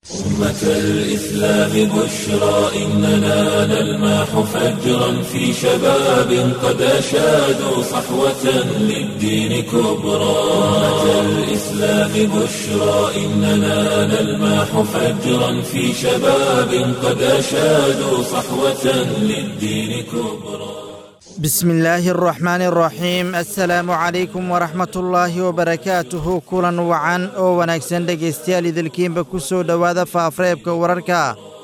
أمة الإسلام بشرى إننا نلمح فجرا في شباب قد أشادوا صحوة للدين كبرى. أمة الإسلام بشرى إننا نلمح فجرا في شباب قد أشادوا صحوة للدين كبرى. بسم الله الرحمن الرحيم. السلام عليكم ورحمة الله وبركاته. كلا وعن أو ونكسن دقيستيال ذلكين بكسو دوادا فافريبك ورركا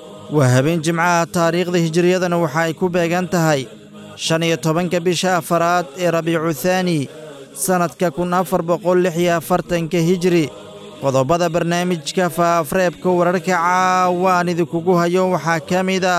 وهبين جمعة تاريخ ذي هجرية وحايكو بيغانتهاي شانية طبنك بشا فراد ربيع الثاني سنة ككون أفر بقول لحيا فرتن كهجري قضبضا برنامج كفافريبك ورركا عاواني ذكوكوها يوم حاكامي دا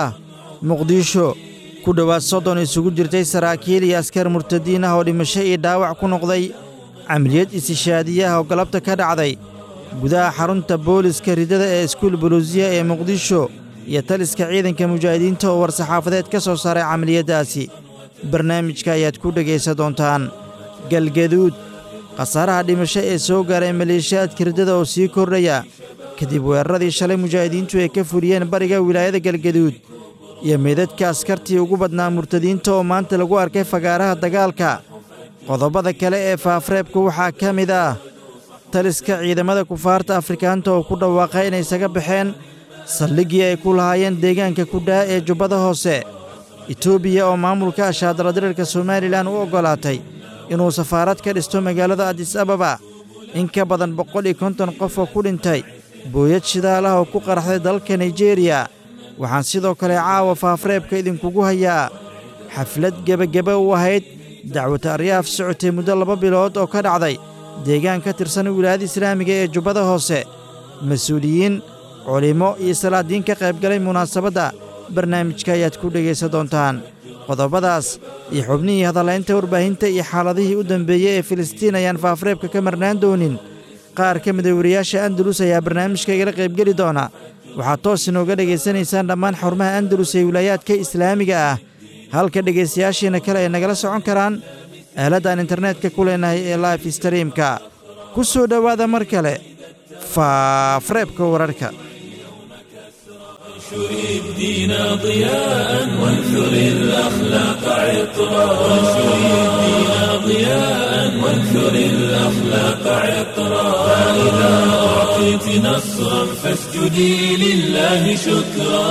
مقديشو ku dhowaad 30 isugu jirtay saraakiil iyo askar murtadiin ah oo dhimasho iyo dhaawac ku noqday camaliyad istishaadiyaha oo galabta ka dhacday gudaha xarunta booliska ridada ee iskuul buluusiya ee muqdisho iyo taliska ciidanka mujaahidiinta oo war-saxaafadeed ka soo saaray camaliyadaasi. barnaamijka ayaad ku dhegaysan doontaan. galgaduud khasaaraha dhimasho ee soo gaaray maleeshiyaadka ridada oo sii kordhaya kadib weeraradii shalay mujaahidiintu ay ka fuliyeen bariga wilaayada galgaduud iyo meedadka askartii ugu badnaa murtadiinta oo maanta lagu arkay fagaaraha dagaalka. qodobada kale ee faafreebka waxaa ka mid ah taliska ciidamada kufaarta afrikaanta oo ku dhawaaqay inay isaga baxeen saldhiggii ay ku lahaayeen deegaanka kudhaa ee jubbada hoose. etoobiya oo maamulka ashaadaladirirka somalilan u oggolaatay inuu safaarad ka dhisto magaalada adis ababa. in ka badan 150 qof oo ku dhintay booyad shidaalaha oo ku qaraxday dalka naijeeriya. waxaan sidoo kale caawa faafreebka idinkugu hayaa xaflad gebageba u ahayd dacwata aryaaf socotay muddo 2 bilood oo ka dhacday deegaan ka tirsan wilaayada islaamiga ee jubbada hoose. mas-uuliyiin culimo iyo salaadiin ka qaybgalay munaasabadda barnaamijka ayaad ku dhegaysan doontaan. qodobadaas iyo xubnihii hadalaynta warbaahinta iyo xaaladihii u dambeeyey ee filistiin ayaan faafreebka ka marnaan doonin. qaar ka mida wariyaasha andalus ayaa barnaamijka igala qaybgeli doona. waxaad toos inooga dhegaysanaysaan dhammaan xarumaha andalus ee wilaayaadka islaamiga ah, halka dhegaystayaashiina kale ay nagala socon karaan aaladaan internetka ku leenahay ee live streamka. ku soo dhowaada mar kale faafreebka wararka. وانشر الدين ضياء وانثر الأخلاق عطرا. وانشر الدين ضياء وانثر الأخلاق عطرا. فإذا أعطيت نصرا فاسجدي لله شكرا.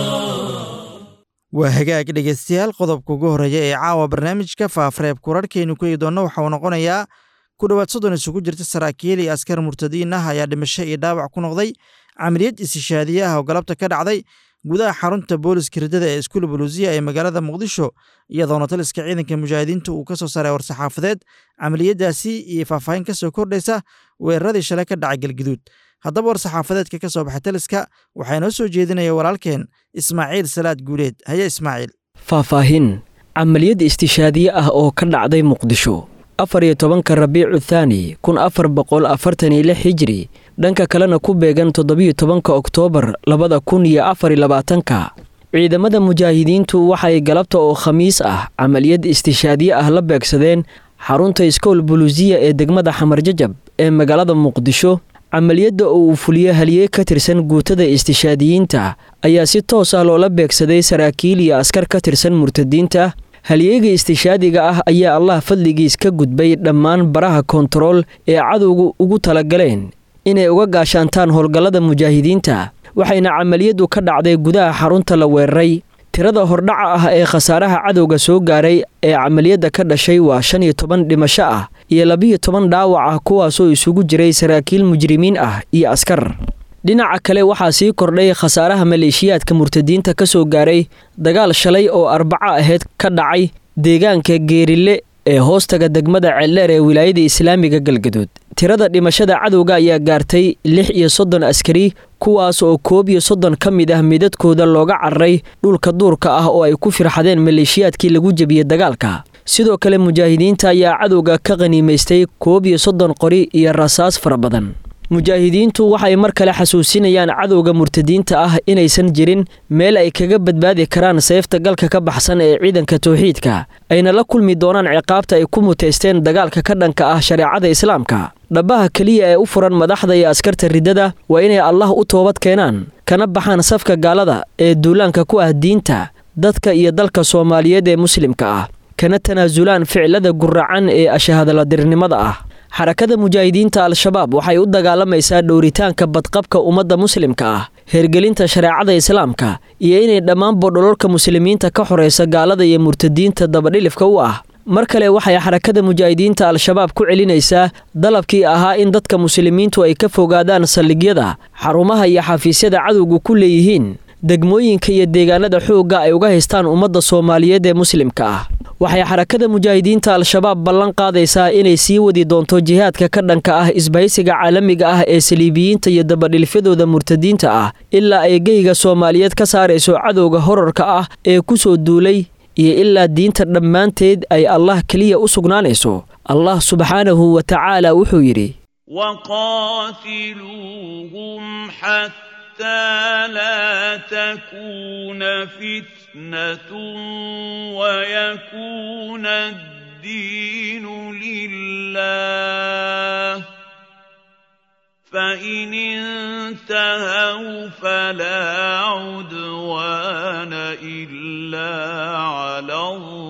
waa hagaag dhegaystayaal qodobka ugu horreeya ee caawa barnaamijka faafreebka wararkaynu ku eegi doonno waxa uu noqonayaa ku dhowaad 30 isugu jirta saraakiil iyo askar murtadiin ah ayaa dhimasho iyo dhaawac ku noqday camaliyad istishaadiye ah oo galabta ka dhacday gudaha xarunta booliska ridada ee iskuul buluusiya ee magaalada muqdisho iyadoona taliska ciidanka mujaahidiinta uu ka soo saaray war-saxaafadeed camaliyadaasi iyo faahfaahin ka soo kordhaysa weeraradii shalay ka dhacay galgaduud. haddaba war-saxaafadeedka ka soo baxay taliska waxaa inoo soo jeedinaya walaalkeen ismaaciil salaad guuleed. haya ismaaciil. faahfaahin camaliyad istishaadiye ah oo ka dhacday muqdisho 14 rabiicu thaani 1446 hijri dhanka kalena ku beegan 17 oktoobar 2024. ciidamada mujaahidiintu waxay galabta oo khamiis ah camaliyad istishaadiye ah la beegsadeen xarunta iskool buluusiya ee degmada xamar jajab ee magaalada muqdisho. camaliyadda oo uu fuliye haliyey ka tirsan guutada istishaadiyiinta ayaa si toos ah loola beegsaday saraakiil iyo askar ka tirsan murtadiinta. halyeega istishaadiga ah ayaa allah fadligiis ka gudbay dhammaan baraha koontarool ee cadowga ugu talagaleen inay uga gaashaantaan howlgallada mujaahidiinta, waxayna camaliyaddu ka dhacday gudaha xarunta la weeraray. tirada hordhaca ah ee khasaaraha cadowga soo gaaray ee camaliyadda ka dhashay waa 15 dhimasho ah iyo 12 dhaawac ah, kuwaasoo isugu jiray saraakiil mujrimiin ah iyo askar. dhinaca kale waxaa sii kordhay khasaaraha maleeshiyaadka murtadiinta ka soo gaaray dagaal shalay oo Arbaca ahayd ka dhacay deegaanka Geerille ee hoostaga degmada Ceeldheer ee wilaayada Islaamiga Galgaduud. tirada dhimashada cadowga ayaa gaartay 36 askari, kuwaas oo 31 ka mid ah midadkooda looga cararay dhulka duurka ah oo ay ku firxadeen maleeshiyaadkii lagu jabiyay dagaalka. sidoo kale mujaahidiinta ayaa cadowga ka qaniimaystay 31 qori iyo rasaas fara badan. mujaahidiintu waxay mar kale xasuusinayaan cadowga murtadiinta ah inaysan jirin meel ay kaga badbaadi karaan seefta galka ka baxsan ee ciidanka tawxiidka ayna la kulmi doonaan ciqaabta ay ku muteysteen dagaalka ka dhanka ah shareecada islaamka dhabaha kaliya ee u furan madaxda iyo askarta ridada waa inay Allah u toobad keenaan kana baxaan safka gaalada ee duulaanka ku ah diinta dadka iyo dalka Soomaaliyeed ee muslimka ah kana tanaasulaan ficilada guracan ee ashahadaladirnimada ah xarakada mujaahidiinta al-shabaab waxay u dagaalamaysaa dhowritaanka badqabka ummadda muslimka ah hergelinta shareecada islaamka iyo inay dhammaan bodololka muslimiinta ka xoreysa gaalada iyo murtadiinta dabadhilifka u ah mar kale waxay xarakada mujaahidiinta al-shabaab ku celinaysaa dalabkii ahaa in dadka muslimiintu ay ka fogaadaan saldhigyada xarumaha iyo xafiisyada cadowga ku leeyihiin degmooyinka iyo deegaanada xoogga ay uga haystaan ummadda Soomaaliyeed ee muslimka ah waxay xarakada mujaahidiinta al-shabaab ballan qaadaysaa inay sii wadi doonto jihaadka ka dhanka ah isbahaysiga caalamiga ah ee saliibiyiinta iyo dabadhilfadooda murtadiinta ah ilaa ay geyga Soomaaliyeed ka saarayso cadowga horarka ah ee ku soo duulay iyo ilaa diinta dhammaanteed ay Allah kaliya u sugnaanayso Allah subhanahu wa ta'ala wuxuu yiri waqatiluhum hatta لا تكون فتنة ويكون الدين لله فإن انتهوا فلا عدوان إلا على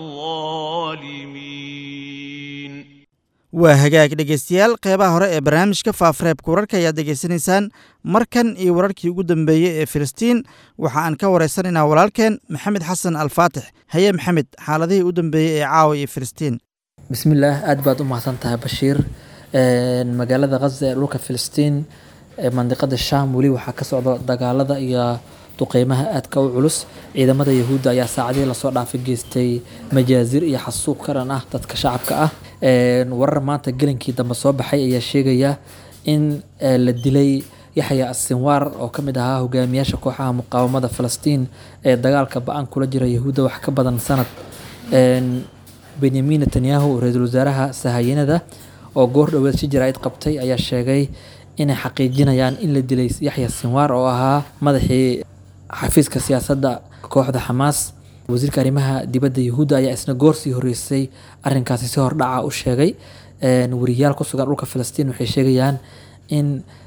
الظالمين waa hagaag dhegeystayaal qeybaha hore ee barnaamijka faafareebka wararka ayaad degeysanaysaan markan iyo wararkii ugu dambeeyey ee Filistiin waxa aan ka wareysanaynaa walaalkeen Maxamed Xasan Al-Faatix haye Maxamed xaaladihii u dambeeyey ee caawa ee Filistiin bismillaah aad baad u mahadsantahay Bashiir magaalada Gaza ee dhulka Filistiin ee mandiqada Shaam wali waxa ka socda dagaalada iyo duqeymaha aadka u culus ciidamada Yahuudda ayaa saacadii la soo dhaafay geystay majaazir iyo xasuuq karan ah dadka shacabka ah warar maanta gelinkii dambe soo baxay ayaa sheegaya in la dilay Yaxya As-Sinwar oo kamid ahaa hogaamiyaasha kooxaha muqaawamada Falastiin ee dagaalka ba'an kula jira Yahuudda wax ka badan sanad Benjamin Netanyahu ra'iisul wasaaraha Sahayanada oo goor dhaweed si jiraayad qabtay ayaa sheegay inay xaqiijinayaan in la dilay Yaxya As-Sinwar oo ahaa madaxii xafiiska siyaasadda kooxda Hamas wasiirka arrimaha dibadda Yahuudda ayaa isna goorsii horeysay arrinkaasi si hordhaca u sheegay wariyaal ku sugan dhulka Falastiin waxay sheegayaan in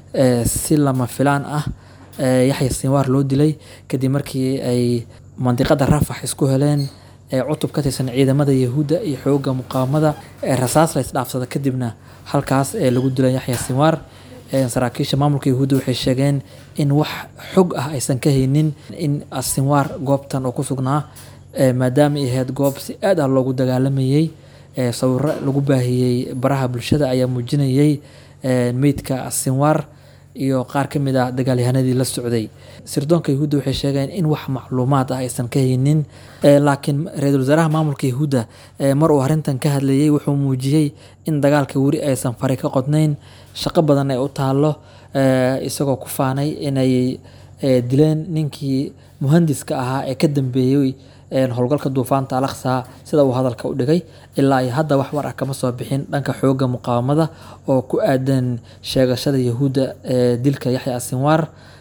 si lama filaan ah Yaxya As-Sinwar loo dilay kadib markii ay mandiqada Rafah isku heleen cutub ka tirsan ciidamada Yahuudda iyo xoogga muqaawamada rasaas la isdhaafsada kadibna halkaas lagu dilay Yaxya As-Sinwar saraakiisha maamulka Yahuudda waxay sheegeen in wax xog ah aysan ka haynin in As-Sinwar goobtan oo ku sugnaa maadaama ay ahayd goob si aad ah loogu dagaalamayay sawirro lagu baahiyay baraha bulshada ayaa muujinayay meydka As-Sinwar iyo qaar ka mid ah dagaalyahanadii la socday sirdoonka Yahuudda waxay sheegeen in wax macluumaad ah aysan ka haynin laakiin ra'iisul wasaaraha maamulka Yahuudda mar uu arrintan ka hadlayay wuxuu muujiyay in dagaalka wari aysan fari ka qodnayn shaqo badan ay u taalo isagoo ku faanay inay dileen ninkii muhandiska ahaa ee ka dambeeyay howlgalka duufaanta Al-Aqsa sida uu hadalka u dhigay ilaa ay hadda wax war ah kama soo bixin dhanka xoogga muqaawamada oo ku aadan sheegashada Yahuudda dilka Yaxya As-Sinwar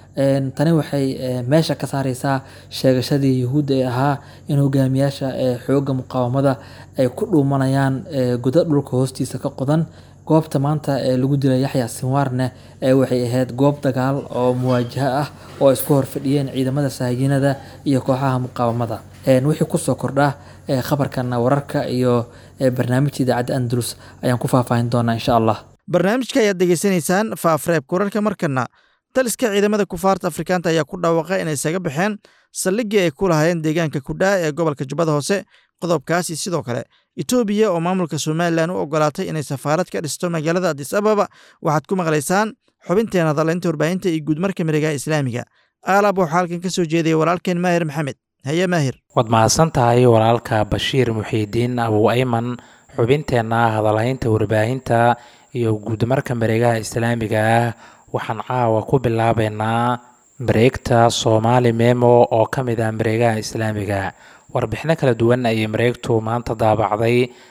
tani waxay meesha ka saaraysaa sheegashadii Yahuudda ee ahaa in hogaamiyaasha xoogga muqaawamada ay ku dhuumanayaan godad dhulka hoostiisa ka qodan goobta maanta lagu dilay Yaxya As-Sinwarna waxay ahayd goob dagaal oo muwaajaha ah oo isku horfadhiyeen ciidamada Sahayanada iyo kooxaha muqaawamada wixii ku soo kordha khabarkan wararka iyo barnaamijka idaacadda Andalus ayaan ku faahfaahin doonaa insha Allah barnaamijka ayaad degeysanaysaan faafareebka wararka markana taliska ciidamada kufaarta Afrikaanta ayaa ku dhawaaqay inay isaga baxeen saldhiggii ay ku lahaayeen deegaanka Kudhaa ee gobolka Jubbada Hoose qodobkaasi sidoo kale Itoobiya oo maamulka Soomaaliland u ogolaatay inay safaarad ka dhisto magaalada Addis Ababa waxaad ku maqlaysaan xubinteena dalaynta warbaahinta iyo guudmarka miregaha Islaamiga aalab waxaa halkan ka soo jeediyay walaalkeen Maahir Maxamed haye Maahir waad mahadsantahay walaalka Bashiir Muxiidiin Abu Ayman xubinteena hadalaynta warbaahinta iyo guudmarka miregaha Islaamiga waxaan caawa ku bilaabeynaa mareegta Soomaali Memo oo ka mid ah mareegaha Islaamiga warbixino kala duwan ay mareegtu maanta daabacday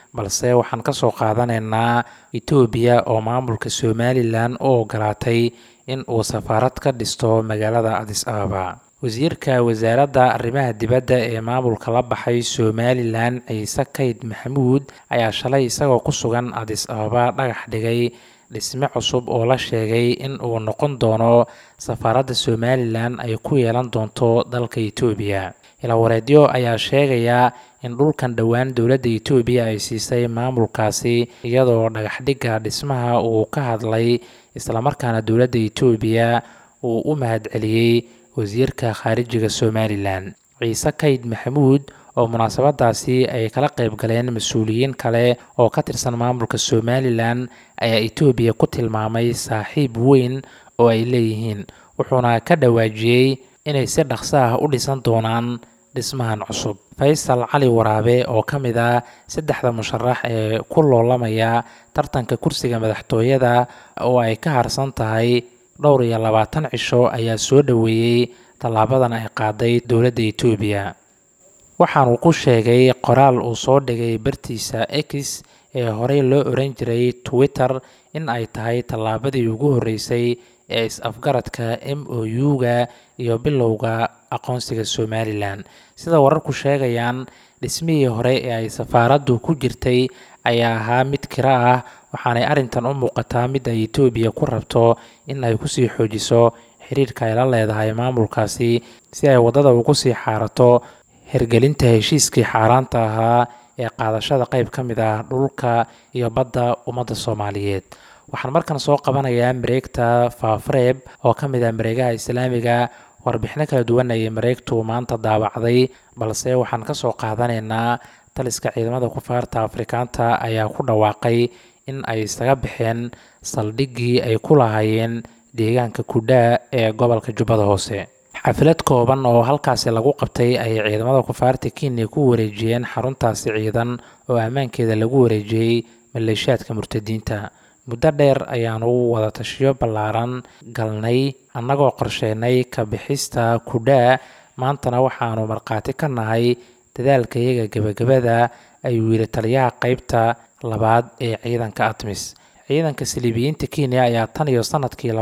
balse waxaan ka soo qaadanaynaa Itoobiya oo maamulka Somaliland u ogolaatay in uu safaarad ka dhisto magaalada Addis Ababa. wasiirka wasaaradda arrimaha dibadda ee maamulka la baxay Somaliland Ciise Kayd Maxamuud ayaa shalay isagoo ku sugan Addis Ababa dhagax dhigay dhisme cusub oo la sheegay in uu noqon doono safaaradda Somaliland ay ku yeelan doonto dalka Itoobiya. Ilawareedyo ayaa sheegaya in dhulkan dhowaan dowladda Itoobiya ay siisay maamulkaasi iyadoo dhagaxdhigga dhismaha uu ka hadlay isla markaana dowladda Itoobiya uu u mahadceliyay wasiirka khaarijiga Somaliland Ciise Kayd Maxamuud oo munaasabadaasi ay kala qayb galeen mas'uuliyiin kale oo ka tirsan maamulka Somaliland ayaa Itoobiya ku tilmaamay saaxiib weyn oo ay leeyihiin, wuxuuna ka dhawaajiyay inay si dhaqso ah u dhisan doonaan dhismahan cusub. Faysal Cali Waraabe oo ka mid ah 3 musharax ee ku loolamaya tartanka kursiga madaxtooyada oo ay ka harsan tahay dhowr iyo 20 cisho ayaa soo dhaweeyay tallaabadan ay qaaday dowladda Itoobiya. waxaanu ku sheegay qoraal uu soo dhigay bartiisa X ee horey loo oran jiray Twitter in ay tahay tallaabadii ugu horeysay ee is-afgaradka MOU-ga iyo bilowga aqoonsiga Somaliland. Sida wararku sheegayaan, dhismihii hore ee ay safaaraddu ku jirtay ayaa ahaa mid kira ah, waxaanay arrintan u muuqataa mid ay Itoobiya ku rabto in ay kusii xoojiso xiriirka ay la leedahay maamulkaasi si ay wadada ugu sii xaarato hirgelinta heshiiskii xaaraanta ahaa ee qaadashada qayb ka mid ah dhulka iyo badda ummadda Soomaaliyeed. waxaan markan soo qabanayaa mareegta Faafreeb oo ka mid ah mareegaha Islaamiga. warbixino kala duwan ay mareegtu maanta daabacday, balse waxaan ka soo qaadanaynaa taliska ciidamada kufaarta Afrikaanta ayaa ku dhawaaqay in ay isaga bixeen saldhiggii ay ku lahaayeen deegaanka Kudhaa ee gobolka Jubbada Hoose. xaflad kooban oo halkaasi lagu qabtay ay ciidamada kufaarta Kenya ku wareejiyeen xaruntaasi ciidan oo ammaankeeda lagu wareejiyay maleeshiyaadka murtadiinta. muddo dheer ayaanu wada tashiyo ballaaran galnay annagoo qorsheynay ka bixista Kudhaa, maantana waxaanu markhaati ka nahay dadaalkayaga gabagabada, ayuu yiri taliyaha qaybta 2 ee ciidanka ATMIS. ciidanka Siliibiyiinta Kenya ayaa tan iyo sanadkii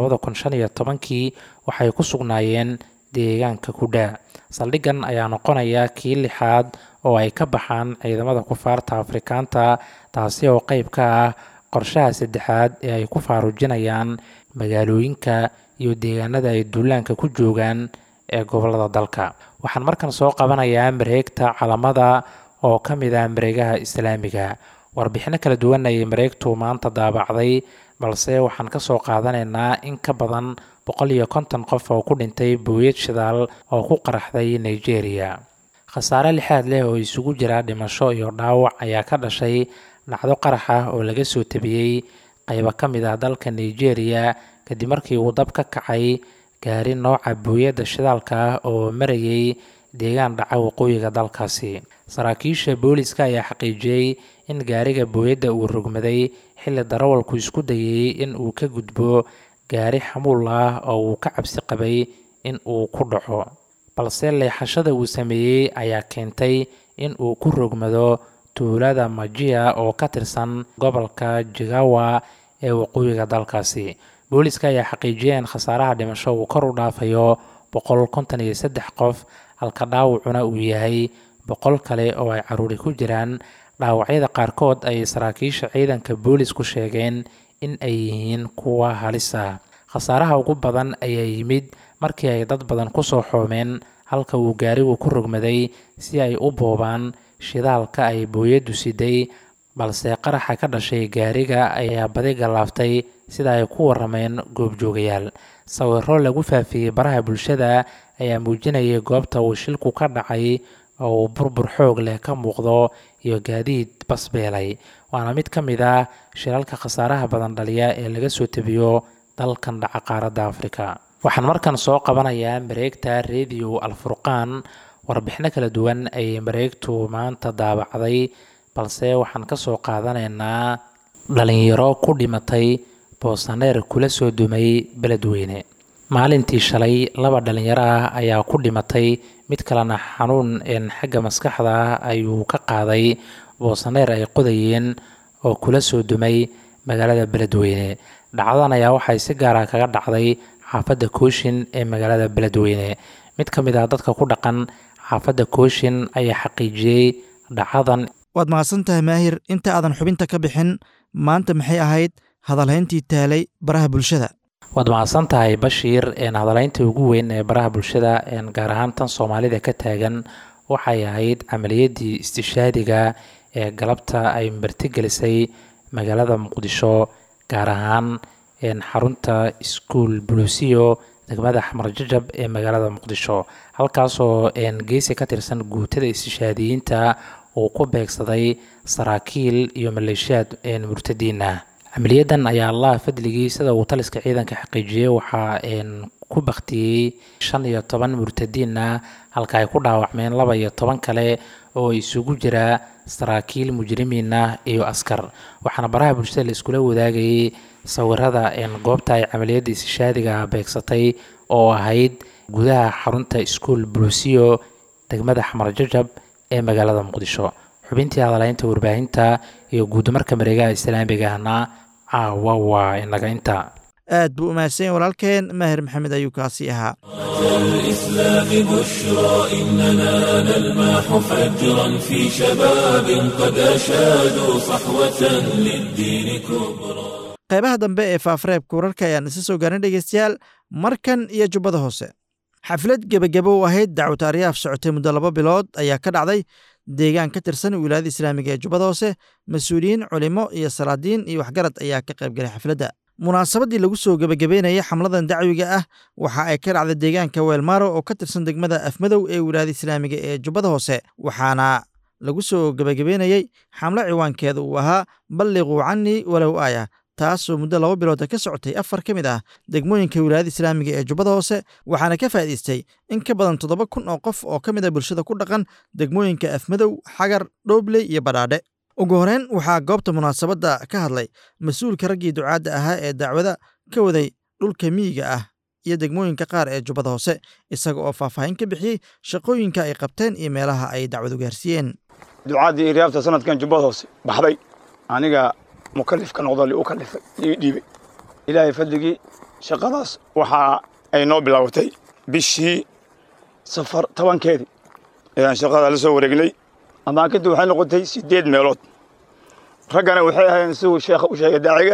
2015 waxay ku sugnaayeen deegaanka Kudhaa. saldhiggan ayaa noqonaya kii 6aad oo ay ka baxaan ciidamada kufaarta Afrikaanta, taasi oo qayb ka ah qorshaha 3aad ee ay ku faarujinayaan magaalooyinka iyo deegaanada ay duulaanka ku joogaan ee gobolada dalka. waxaan markan soo qabanayaa mareegta Calamada oo ka mid ah mareegaha Islaamiga. warbixino kala duwan ay mareegtu maanta daabacday, balse waxaan ka soo qaadanaynaa in ka badan 150 qof oo ku dhintay booyad shidaal oo ku qaraxday Nigeria. khasaare lixaad leh oo isugu jira dhimasho iyo dhaawac ayaa ka dhashay dhacdo qarax ah oo laga soo tabiyay qaybo ka mid ah dalka Nigeria kadib markii uu dab ka kacay gaari nooca booyadda shidaalka ah oo marayay deegaan dhaca waqooyiga dalkaasi. saraakiisha booliska ayaa xaqiijiyay in gaariga booyadda uu rogmaday xilli darawalku isku dayay in uu ka gudbo gaari xamuul ah oo uu ka cabsi qabay in uu ku dhaco, balse leexashada uu sameeyay ayaa keentay in uu ku rogmado tuulada Majia oo ka tirsan gobolka Jigawa ee waqooyiga dalkaasi. booliska ayaa xaqiijiyay in khasaaraha dhimasho uu kor u dhaafayo 153 qof, halka dhaawacuna uu yahay 100 kale oo ay caruuri ku jiraan. dhaawacyada qaarkood ay saraakiisha ciidanka boolisku sheegeen in ay yihiin kuwa halis ah. khasaaraha ugu badan ayaa yimid markii ay dad badan ku soo xoomeen halka uu gaarigu ku rogmaday si ay u boobaan shidaalka ay booyaddu siday, balse qaraxa ka dhashay gaariga ayaa badi galaaftay sida ay ku warameen goobjoogayaal. sawirro lagu faafiyey baraha bulshada ayaa muujinayay goobta uu shilku ka dhacay oo uu burbur xoog leh ka muuqdo iyo gaadiid basbeelay. waana mid ka mid ah shilalka khasaaraha badan dhaliya ee laga soo tabiyo dalkan dhaca qaaradda Afrika. waxaan markan soo qabanayaa mareegta Radio Al-Furqaan. warbixino kala duwan ay mareegtu maanta daabacday, balse waxaan ka soo qaadanaynaa dhalinyaro ku dhimatay boosaneer kula soo dumay Beledweyne. maalintii shalay 2 dhalinyaro ah ayaa ku dhimatay, mid kalena xanuun xagga maskaxda ayuu ka qaaday boosaneer ay qodayeen oo kula soo dumay magaalada beledweyne. dhacdadan ayaa waxay si gaara kaga dhacday xaafadda kooshin ee magaalada beledweyne. mid ka mid ah dadka ku dhaqan xaafadda kooshin ayaa xaqiijiyey dhacdadan. waad mahadsan tahay maahir. inta aadan xubinta ka bixin, maanta maxay ahayd hadalhayntii taalay baraha bulshada? waad mahadsan tahay Bashiir. hadalhaynta ugu weyn ee baraha bulshada gaar ahaan tan Soomaalida ka taagan waxay ahayd camaliyadii istishaadiga ee galabta ay martigelisay magaalada Muqdisho, gaar ahaan xarunta iskuul Buluusiyo degmada Xamar Jajab ee magaalada Muqdisho, halkaasoo geesi ka tirsan guutada istishaadiyiinta uu ku beegsaday saraakiil iyo maleeshiyaad murtadiin ah. camaliyadan ayaa Allah fadligii sida uu taliska ciidanka xaqiijiyay waxaa ku baktiyey 15 murtadiin ah, halka ay ku dhaawacmeen 12 kale oo isugu jira saraakiil mujrimiin ah iyo askar. waxaana baraha bulshada la iskula wadaagayay sawirada goobta ay camaliyada istishaadiga beegsatay oo ahayd gudaha xarunta iskuul Buluusiyo degmada Xamar Jajab ee magaalada Muqdisho. xubintii hadalhaynta warbaahinta iyo guudmarka mareegaha islaamiga ahna caawa waa inaga inta. aad buu u mahadsan walaalkeen maahir maxamed ayuu kaasi ahaa. الإسلام بشرى إننا نلمح فجرا في شباب قد أشادوا صحوة للدين كبرى. qaybaha dambe ee faafareebka wararka ayaan isa soo gaarin dhegeystayaal, markan iyo jubbada hoose. xaflad gebagabo u ahayd dacwad aryaaf socotay muddo 2 bilood ayaa ka dhacday deegaan ka tirsan wilaayada islaamiga ee jubbada hoose. mas-uuliyiin, culimo iyo salaadiin iyo waxgarad ayaa ka qayb galay xafladda. munaasabadii lagu soo gebagabeynayay xamladan dacwiga ah waxa ay ka dhacday deegaanka weelmaaro oo ka tirsan degmada afmadow ee wilaayada islaamiga ee jubbada hoose, waxaana lagu soo gebagabeynayey xamlo ciwaankeeda uu ahaa balliquu cannii walow aaya, taasoo muddo 2 bilood ka socotay 4 ka mid ah degmooyinka wilaayada islaamiga ee jubbada hoose, waxaana ka faa'iidaystay in ka badan 7,000 oo qof oo ka mid ah bulshada ku dhaqan degmooyinka afmadow, xagar, dhoobley iyo badhaadhe. ugu horeyn waxaa goobta munaasabadda ka hadlay mas-uulka raggii ducaadda ahaa ee dacwada ka waday dhulka miyiga ah iyo degmooyinka qaar ee jubbada hoose, isaga oo faahfaahin ka bixiyey shaqooyinka ay qabteen iyo meelaha ay dacwadu gaarsiiyeen. ducaadii iryaabta sanadkan jubbada hoose baxday aniga mukallifka noqdo li u kallifay ii dhiibay. ilaahay fadligii shaqadaas waxa ay noo bilaabatay bishii safar 10keedii ayaan shaqada la soo wareegnay. amaakintu waxay noqotay 8 meelood. raggana waxay ahaayeen siduu sheekha u sheegay daaciga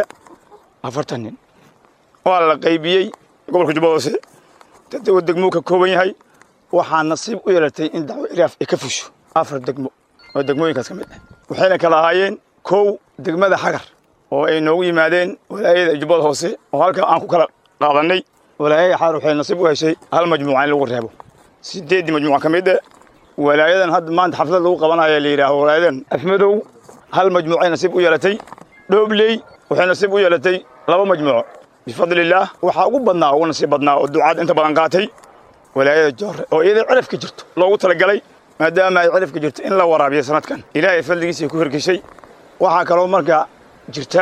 40 nin. waa la qaybiyey gobolka jubbada hoose dadka degmo ka kooban yahay. waxaa nasiib u yeelatay in dacwo iryaaf ay ka fusho 4 degmo oo degmooyinkaas ka mid ah. waxayna kala ahaayeen 1 degmada xagar oo ay noogu yimaadeen walaayada jubbada hoose oo halka aan ku kala qaadanay. walaayada xaar waxay nasiib u heshay hal majmuuc in lagu reebo 8 majmuuc ka mid ah. walaayadan hadda maanta xaflad lagu qabanayo la yiraahdo walaayadan afmadow hal majmuuc ay nasiib u yeelatay. dhoobley waxay nasiib u yeelatay 2 majmuuc bifadlillaah. waxaa ugu badnaa ugu nasiib badnaa oo ducaad inta badan qaatay walaayada joorre oo iyada cirifka jirto loogu talagalay maadaama ay cirifka jirto in la waraabiyo sanadkan. ilaahay fadligiisa ku hirgashay. waxaa kaloo marka jirta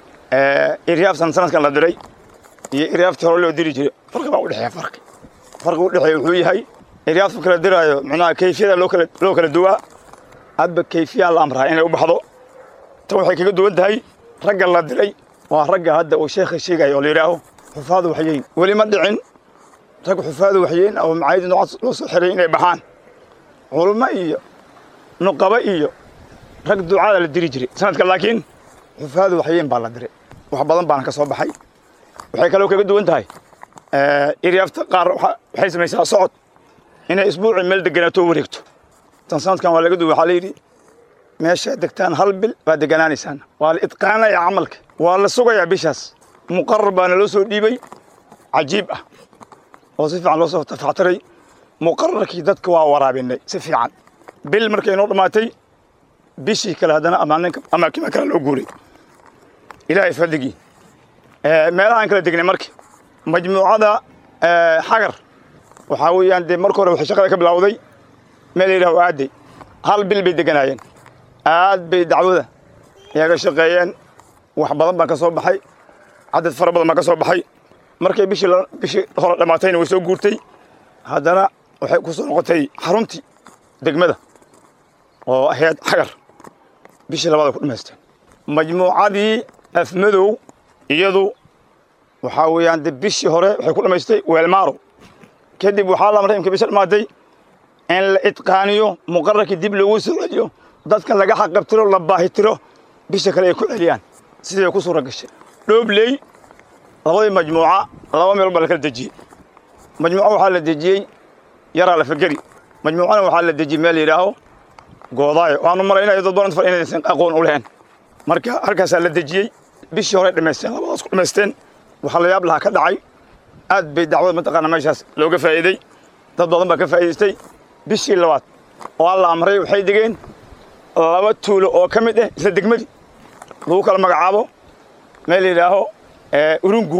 iryaaf sanadkan la diray iyo iryaaftii hore loo diri jiray farqi baa u dhexeeya. farqi u dhexeeya wuxuu yahay iryaafta kala diraayo macnaha kayfiyada loo kala duwaa. hadba kayfiya la amraa inay u baxdo. tan waxay kaga duwan tahay ragga la diray waa ragga hadda uu sheekha sheegayo oo la yidhaaho xufaadu waxyeyn. weli ma dhicin rag xufaadu waxyeyn oo macaayid noocaas loo soo xiray inay baxaan. culummo iyo nuqaba iyo rag ducaada la diri jiray sanadka, laakiin xufaadu waxyeyn baa la diray. wax badan baana ka soo baxay. waxay kaloo kaga duwan tahay iryaafta qaar waxay samaysaa socod inay isbuuci meel deganaato wareegto. tan sanadkan waa laga duway. waxaa la yidhi meesha degtaan 1 bil baa deganaanaysaan. waa la idqaanaya camalka, waa la sugayaa bishaas. muqarar baana loo soo dhiibay cajiib ah oo si fiican loo soo tafactiray. muqararkii dadka waa waraabinay si fiican. bil markay noo dhammaatay bishii kale haddana amaakin kale loo guuray. ilaahay fadligii meelahaan kala degnay marka majmuucada xagar waxaa weeyaan dee marka hore waxay shaqada ka bilowday meel la yidhaaho aaday. 1 bil bay deganaayeen. aad bay dacwada iyaga shaqeeyeen. wax badan baa ka soo baxay. cadad fara badan baa ka soo baxay. markay bishii hore dhammaatayna way soo guurtay. haddana waxay ku soo noqotay xaruntii degmada oo ahayd xagar. bishii labaad ku dhamaysteen majmuucadii afmadow iyadu waxaa weeyaan dib bishii hore waxay ku dhamaystay weelmaaro kadib waxaa la amray imka bisha dhamaaday in la itqaaniyo muqarrarkii dib loogu soo celiyo dadka laga xaqabtiro la baahitiro bisha kale ay ku celiyaan sidii ku suura gashay dhoobley labadii majmuuca laba meel baa la kala dejiyey majmuuca waxaa la dejiyey yaraa la fageri majmuucana waxaa la dejiyey meel yidhaaho goodaayo waxaanu maraynaya dad badan far inaysan aqoon u lahayn marka halkaasaa la dejiyey bishii hore dhamaysteen labadaas ku dhamaysteen waxaa la yaab lahaa ka dhacay aad bay dacwada mataqaana meeshaas looga faa'iiday dad badan baa ka faa'iidaystay bishii labaad oo alla amray waxay degeen laba tuulo oo ka mid ah isla degmadii lagu kala magacaabo meel la yidhaaho urungu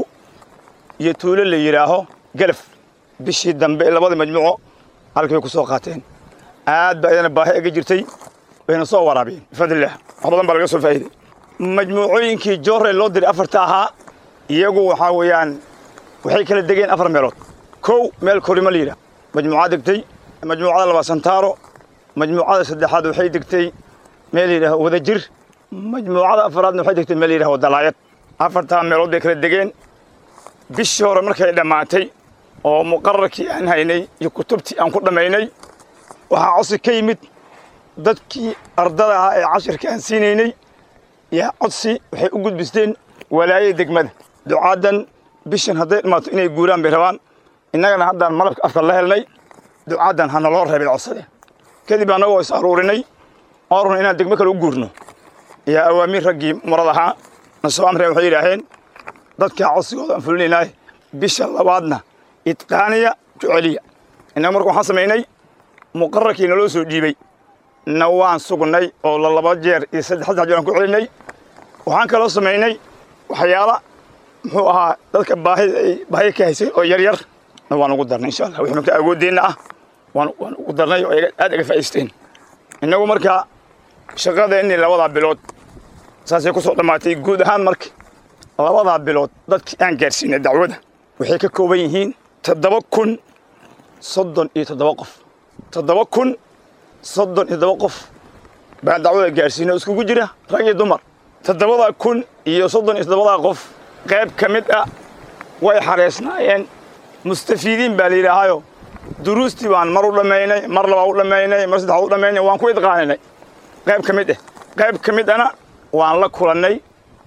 iyo tuulo la yidhaaho galaf bishii dambe labadii majmuuco halkay ku soo qaateen aad baa idana baahi aga jirtay wayna soo waraabiyeen bifadlilah wax badan baa laga soo faa'iiday majmuucooyinkii joorre loo diray afarta ahaa iyagu waxaa weeyaan waxay kala degeen afar meelood kow meel korima la yidhaah majmuucad degtay majmuucada labaad santaaro majmuucada saddexaad waxay degtay meel yidhaaho wadajir majmuucada afaraadna waxay degtay meel yidhaaho dalaayad afartaa meelood bay kala degeen bishii hore markay dhammaatay oo muqarrarkii aan haynay iyo kutubtii aan ku dhammaynay waxaa codsi ka yimid dadkii ardada ahaa ee cashirka aan siinaynay yaa codsi waxay u gudbisteen walaayada degmada ducaadan bishan hadday dhammaato inay guuraan bay rabaan innagana haddaan malabka afka la helnay ducaadan hana loo reebay codsadeen kadib annagoo is aruurinay oo run inaan degmo kale u guurno yaa awaamiir raggii murad ahaa na soo amreen waxay yidhaaheen dadkaa codsigooda aan fulinaynaaye bisha labaadna itqaaniya juceliya innaga marka waxaan samaynay muqarrarkii naloo soo dhiibey na waan sugnay oo laba jeer iyo saddex jeer aan ku celinay waxaan kaloo samaynay waxyaala muxuu ahaa dadka baahi ka haysay oo yaryar na waan ugu darnay insha allah wixii marka awoodeenna ah waan ugu darnay oo aad iga faa'iidaysteen innagu marka shaqadeennii labadaa bilood saasay ku soo dhammaatay guud ahaan marka labadaa bilood dadkii aan gaarsiinay dacwada waxay ka kooban yihiin 7,037 qof 7,037 qof baan dacwada gaarsiinay iskugu jira rag iyo dumar 7,037 qof qayb ka mid ah way xareysnaayeen mustafiidiin baa la yidhaahayo duruustii baan mar u dhammaynay mar labaa u dhammaynay mar saddexaad u dhammaynay waan ku idqaaninay qayb ka mid ah qayb ka mid ana waan la kulannay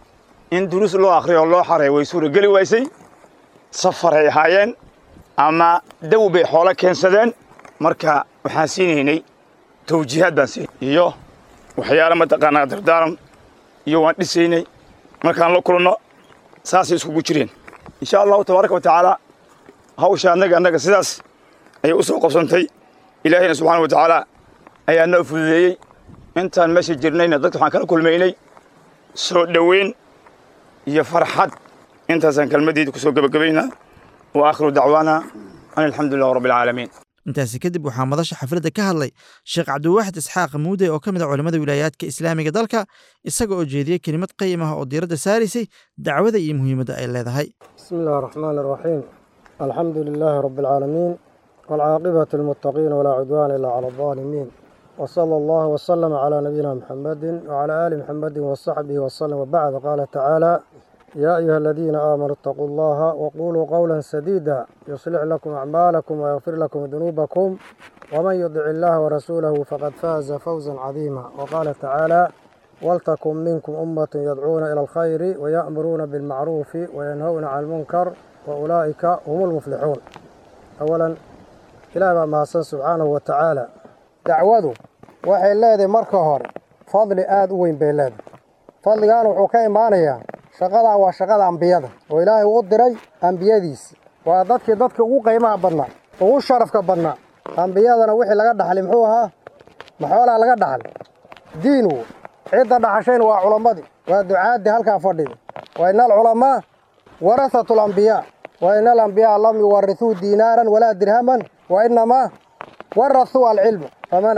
in duruus loo akhriyo loo xareeyo way suurageli waysay safaray ahaayeen ama daw bay xoolo keensadeen marka waxaan siinaynay tawjiihaad baan siinay iyo waxyaala mataqaanaa dardaaran iyo waan dhisaynay markaan la kulanno saasay iskugu jireen insha allahu tabaaraka wa tacaala hawsha annaga sidaas ayay u soo qabsantay ilaahayna subxaana wa tacaala ayaa noo fududeeyey intaan meesha jirnayna dadka waxaan kala kulmaynay soo dhoweyn iyo farxad intaasaan kelmaddiida ku soo gebagabaynaa wa aakhiru dacwaana an alxamdulilah rabbi alcaalamiin intaasi kadib waxaa madasha xafladda ka hadlay sheekh cabdiwaaxid isxaaq muude oo ka mid ah culimmada wilaayaadka islaamiga dalka isaga oo jeediyey kelimad qayim ah oo diiradda saaraysay dacwada iyo muhiimadda ay leedahay bismi illahi araxmaani araxiim alxamdu lilaahi rabbi alcaalamiin waalcaaqibatu lilmuttaqiin walaa cudwaana ilaa cala aldaalimiin وصلى الله وسلم على نبينا محمد وعلى آل محمد وصحبه وسلم وبعد قال تعالى يا أيها الذين آمنوا اتقوا الله وقولوا قولا سديدا يصلح لكم أعمالكم ويغفر لكم ذنوبكم ومن يطع الله ورسوله فقد فاز فوزا عظيما وقال تعالى ولتكن منكم أمة يدعون إلى الخير ويأمرون بالمعروف وينهون عن المنكر وأولئك هم المفلحون أولا إلى ما سبحانه وتعالى dacwadu waxay leedahay marka hore fadli aad u weyn bay leedahay fadligan wuxuu ka imaanayaa shaqadan waa shaqada ambiyada oo ilaahay u diray ambiyadiisa waa dadka ugu qiimaha badnaa ugu sharafka badnaa ambiyadana wixii laga dhaxlay muxuu ahaa maxoolaa laga dhaxlay diinu cidda dhaxashayna waa culammadii waa ducaadii halkaa fadhida wa ina alculamaa warasatu lambiyaa wa ina alambiyaa lam yuwarithuu diinaaran walaa dirhaman wa inamaa warasuu alcilma faman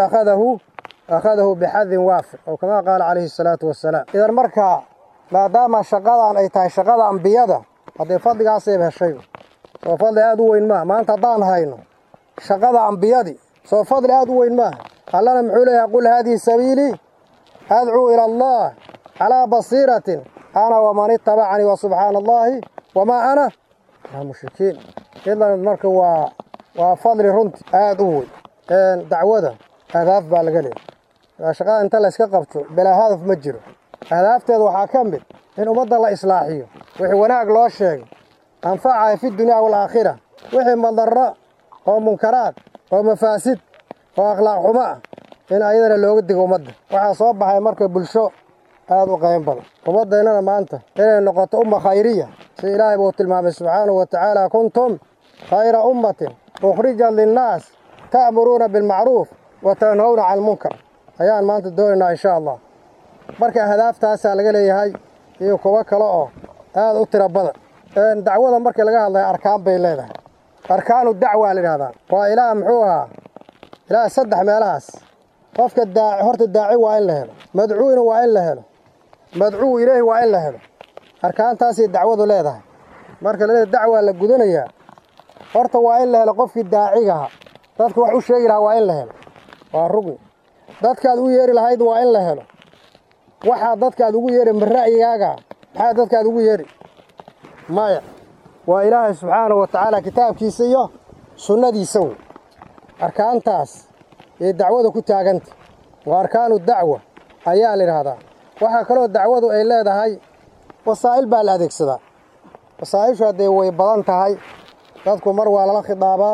akhadahu bixadin waafir oo kama qaala calayhi salaatu wasalaam idan markaa maadaama shaqadan ay tahay shaqada ambiyada haddee fadligaasayba heshay soo fadli aad u weyn maaha maanta haddaan hayno shaqada ambiyadii soo fadli aad u weyn maaha allana muxuu leeyahay qul haadihi sabiilii adcuu ila allah calaa basiiratin ana waman ittabacanii wasubxaana allahi wamaa ana minal mushrikiin idan marka waa fadli runtii aad u weyn dacwada ahdaaf baa laga leeyahay shaqada inta la iska qabto bilaa hadaf ma jiro ahdaafteeda waxaa ka mid in ummadda la islaaxiyo wixii wanaag loo sheegay anfacaya fi dunya waalaakhira wixii madarro oo munkaraad oo mafaasid oo akhlaaq xumo ah in ayadana looga digo ummadda waxaa soo baxay marka bulsho aad u qayn badan ummaddeennana maanta inay noqoto umma khayriya si ilaahay buu tilmaamay subxaanahu wa tacaala kuntum khayra ummatin ukhrijat linnaas ta'muruuna bilmacruuf wa tanhawna cala almunkar ayaan maanta doonaynaa insha allah marka ahdaaftaasa laga leeyahay iyo kuwo kale oo aad u tiro badan dacwada markii laga hadlayo arkaan bay leedahay arkaanu dacwa la yidhahdaa waa ilaah muxuu ahaa ilaah saddex meelahaas qofka horta daaci waa in la helo madcuuna waa in la helo madcuu ilaahi waa in la helo arkaantaasay dacwadu leedahay marka la leeyahay dacwaa la gudanayaa horta waa in la helo qofkii daacigaha dadka wax u sheegi lahaa waa in la helo waa rugni dadkaad u yeeri lahayd waa in la helo waxaa dadkaad ugu yeeri ma ra'yigaaga maxaa dadkaad ugu yeeri maya waa ilaahay subxaanahu wa tacaala kitaabkiisa iyo sunnadiisa wey arkaantaas ee dacwada ku taaganta waa arkaanu dacwa ayaa la yidhaahdaa waxaa kaloo dacwadu ay leedahay wasaa'il baa la adeegsadaa wasaa'ishu haddee way badan tahay dadku mar waa lala khidaabaa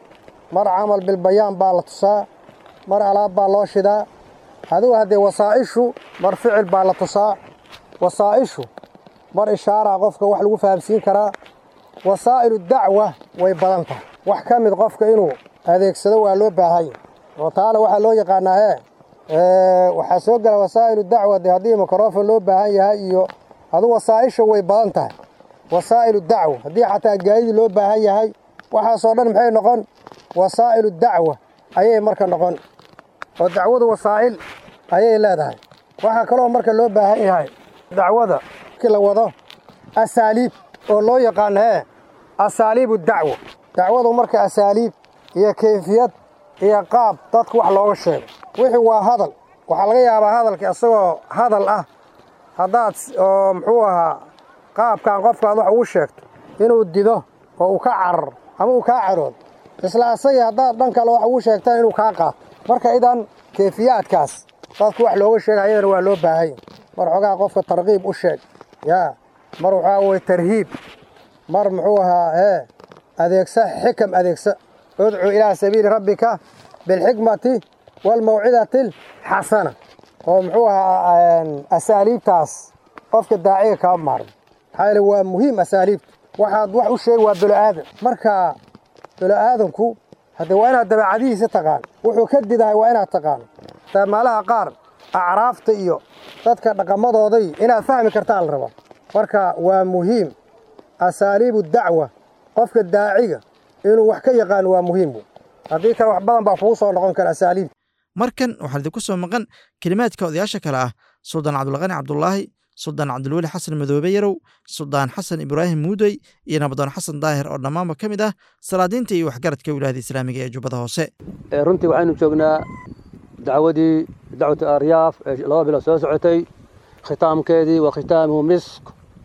mar camal bilbayaan baa la tusaa mar alaab baa loo shidaa adigu haddee wasaa'ishu mar ficil baa la tusaa wasaa'ishu mar ishaaraa qofka wax lagu fahamsiin karaa wasaa'ilu dacwa way badan tahay wax ka mid qofka inuu adeegsado waa loo baahanya oo taana waxaa loo yaqaanaa waxaa soo gala wasaa'ilu dacwa dee haddii mikrofon loo baahan yahay iyo adu wasaa'isha way badan tahay wasaa'ilu dacwa haddii xataa gaadidii loo baahan yahay waxaasoo dhan maxay noqon wasaa'ilu dacwa ayay marka noqon oo dacwadu wasaa'il ayay leedahay waxaa kaloo marka loo baahan yahay dacwada markii la wado asaaliib oo loo yaqaano asaaliibu dacwa dacwadu marka asaaliib iyo kayfiyad iyo qaab dadku wax looga sheego wixii waa hadal waxaa laga yaabaa hadalka isagoo hadal ah haddaad muxuu ahaa qaabkan qofkaad wax ugu sheegto inuu dido oo uu ka cararo ama uu kaa caroodo isla asagii haddaad dhan kale wax ugu sheegtaan inuu kaa qaato marka idan kayfiyaadkaas dadku wax looga sheega ayadana waa loo baahanya mar xoogaa qofka tarkiib u sheeg yaa mar waxaa weye tarhiib mar muxuu ahaa adeegsa xikam adeegsa udcu ilaa sabiili rabbika bilxikmati waalmawcidati alxasana oo muxuu ahaa asaaliibtaas qofka daaciga kama maarmo maxaa yeele waa muhiim asaaliibta waxaad wax u sheegi waa bilo-aadan marka bilo-aadanku haddee waa inaad dabeecadihiisa taqaan wuxuu ka didahay waa inaad taqaano maalaha qaar acraafta iyo dadka dhaqamadooday inaad fahmi kartaa la rabaa marka waa muhiim asaaliibu dacwa qofka daaciga inuu wax ka yaqaano waa muhiim haddii kale wax badan baa kugu soo noqon kara asaaliibta markan waxaa idinku soo maqan kelimaadka odayaasha kale ah suldaan cabdulqani cabdulaahi suldaan cabdulweli xasan madoobe yarow suldaan xasan ibraahim muudey iyo nabadoon xasan daahir oo dhammaanba ka mid ah salaadiinta iyo waxgaradka wilaayada islaamiga ee jubbada hoose runtii waxaynu joognaa dacwadii dacwatu aryaaf ee 2 bilood soo socotay khitaamkeedii waa khitaamuhu misk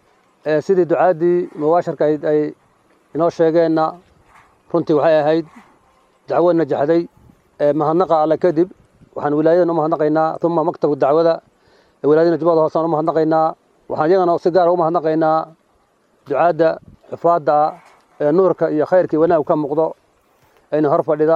sidii ducaadii mubaasharka ay inoo sheegeenna runtii waxay ahayd dacwo najaxday mahadnaqa alle kadib waxaan wilaayadan u mahadnaqaynaa uma maktabka dacwada wilaayadana jubbada hoose aan u mahadnaqaynaa waxaan iyagana si gaara u mahadnaqaynaa ducaadda xufaadda ee nuurka iyo khayrkii wanaag ka muuqdo ayna hor fadhida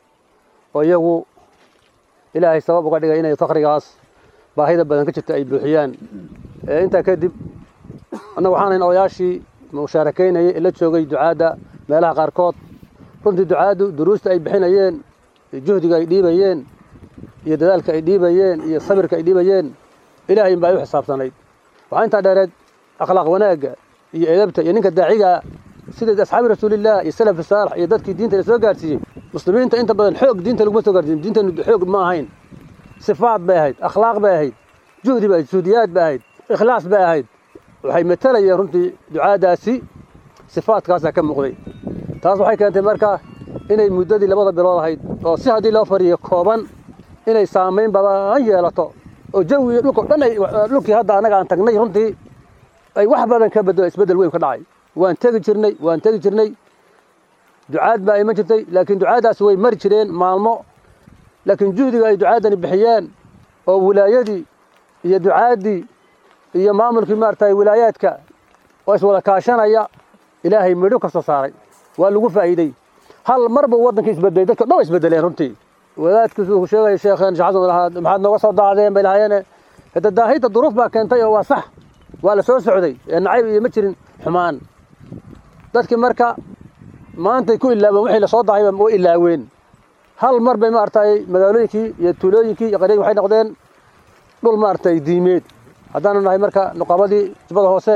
oo iyagu ilaahay sabab uga dhigay inay fakrigaas baahida badan ka jirta ay buuxiyaan intaa kadib annagu waxaan odayaashii mushaarakaynayay la joogay ducaadda meelaha qaarkood runtii ducaaddu duruusta ay bixinayeen juhdiga ay dhiibayeen iyo dadaalka ay dhiibayeen iyo sabirka ay dhiibayeen ilaahay baa u xisaabtanayd waxaa intaa dheereed akhlaaq wanaagga iyo edabta iyo ninka daaciga sida asxaabi rasuulillaah iyo salaf saalix iyo dadkii diinta la soo gaarsiiyey muslimiinta inta badan xoog diinta laguma soo gaarsiin diinta xoog ma ahayn sifaad bay ahayd akhlaaq bay ahayd juhdi bay suudiyaad bay ahayd ikhlaas bay ahayd waxay matalayeen runtii ducaadaasi sifaadkaasaa ka muuqday taas waxay keentay marka inay muddadii 2 bilood ahayd oo si haddii loo fariyo kooban inay saamayn badan yeelato oo jawi dhulka dhan ay dhulkii hadda anaga aan tagnay runtii ay wax badan ka bedelo isbedel weyn ka dhacay waan tegi jirnay ducaad baa iman jirtay laakiin ducaadaas way mari jireen maalmo laakiin juhdiga ay ducaadani bixiyeen oo wilaayadii iyo ducaadii iyo maamulkii maartay wilaayaadka oo iswada kaashanaya ilaahay midho ka soo saaray waa lagu faa'iiday hal marba waddanka isbedelay dadka dhan isbedeleen runtii wadaadkiisu uu sheegay sheekhan shaxsan maxaad nooga soo daacdeen bay lahaayeen hada daahida duruuf baa keentay oo waa sax waa la soo socday nacayb iyo ma jirin xumaan dadkii marka maanta ku ilaabeen wixii la soo daacay oo ilaaween hal mar bay maartay magaalooyinkii iyo tuulooyinkii iyo qaryadii waxay noqdeen dhul maartay diimeed haddaan nahay marka nuqabadii jubada hoose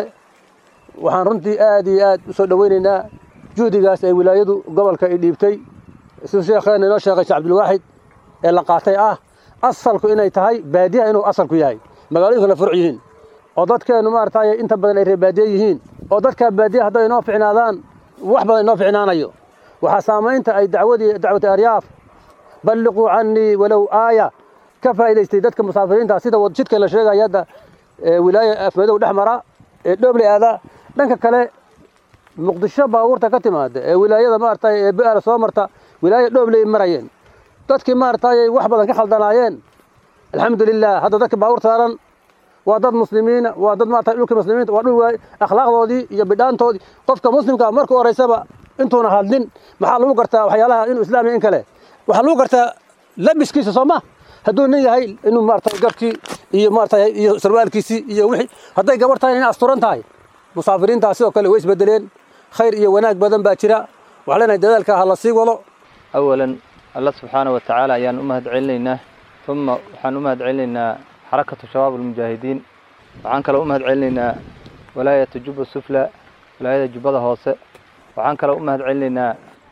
waxaan runtii aad iyo aad u soo dhaweynaynaa juhdigaas ay wilaayadu gobolka ay dhiibtay siduu sheekheena inoo sheegay Sheekh Cabdulwaaxid ee la qaatay asalku inay tahay baadiyaha inuu asalku yahay magaalooyinka la furc yihiin oo dadkeenu maartay inta badan ay reer baadiye yihiin oo dadka baadiyaha hadday inoo ficnaadaan wax badan inoo ficnaanayo waxaa saamaynta ay dacwada aryaaf balliquu cannii walow aaya ka faa'iidaystay dadka musaafiriinta sida jidka la sheegay hadda wilaaya afmadow dhex mara ee dhooble aada dhanka kale muqdisho baabuurta ka timaada ee wilaayada maartay ee bi'aala soo marta wilaaya dhooble marayeen dadkii maartay wax badan ka khaldanaayeen alxamdulillaah hadda dadka baabuur saaran waa dad muslimiina waa dad maartay dhulka muslimiinta waa dhul akhlaaqdoodii iyo bidhaantoodii qofka muslimka marka horeysaba intuuna hadlin maxaa lagu gartaa waxyaalaha inuu islaam in kale waxa lagu gartaa labiskiisa Soomaa hadduu nin yahay inuu maartay gabkii iyo maartay iyo sarwaalkiisi iyo wixii hadday gabar tahay in asturan tahay musaafiriinta sidoo kale way isbedeleen khayr iyo wanaag badan baa jira waxa leenahay dadaalka hala sii wado awalan Allah subhanahu wa ta'ala ayaan u mahadcelinaynaa thumma waxaan u mahadcelinaynaa xarakatu shabaab al-mujaahidiin waxaan kale u mahadcelinaynaa walaayada Jubba Sufla walaayada Jubbada Hoose waxaan kale u mahadcelinaynaa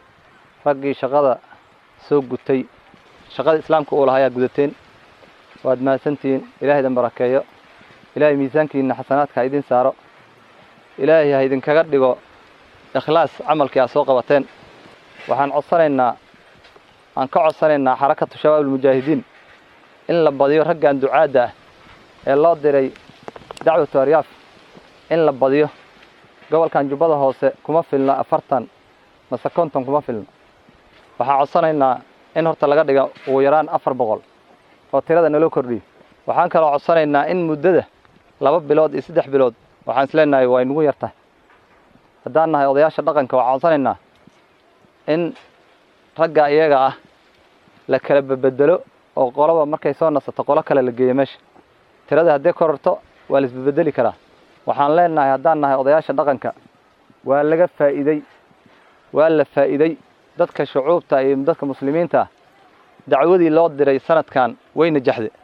raggii shaqada soo gutay shaqada islaamka oo lahayaa gudateen waad mahadsantiin ilaahay dan barakeeyo ilaahay miisaankiina xasanaadka idin saaro ilaahay ha idin kaga dhigo ikhlaas amalkii aad soo qabateen waxaan ka codsanaynaa xarakatu shabaab al-mujaahidiin in la badiyo raggan ducaada ee loo diray dacwatu aryaaf in la badiyo gobolkan Jubbada Hoose kuma filna 40 mase 50 kuma filna waxaan codsanaynaa in horta laga dhigo ugu yaraan 400 oo tirada naloo kordhiyo waxaan kale codsanaynaa in muddada 2 bilood iyo 3 bilood waxaan isleenahay waa inagu yartahay haddaan nahay odayaasha dhaqanka waxaan codsanaynaa in ragga iyaga la kala bedelo oo qolaba markay soo nasato qolo kale la geeyo meesha tirada haddii kororto waa la isbedeli karaa waxaan leenahay haddaan nahay odayaasha dhaqanka waa laga faa'iiday waa la faa'iiday dadka shucuubta iyo dadka muslimiinta dacwadii loo diray sanadkan wayna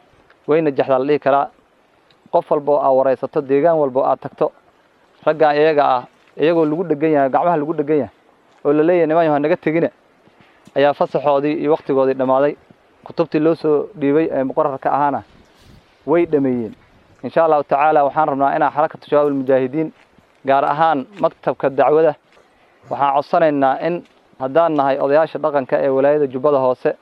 jaxda la dhihi karaa qof walba oo wareysato deegaan walba aad tagto ragga iyaga iyagoo lagu dhagan yahay gacmaha lagu dhagan yahay oo la leeyahay niman yahay naga tagina ayaa fasaxoodii iyo waqtigoodii dhamaaday kutubtii loo soo dhiibay ee muqarrarka ahaana way dhameeyeen insha Allah ta'ala waxaan rabnaa inaan xarakatu shabaab al-mujaahidiin gaar ahaan maktabka dacwada waxaan codsanaynaa in haddaan nahay odayaasha dhaqanka ee walaayada Jubbada Hoose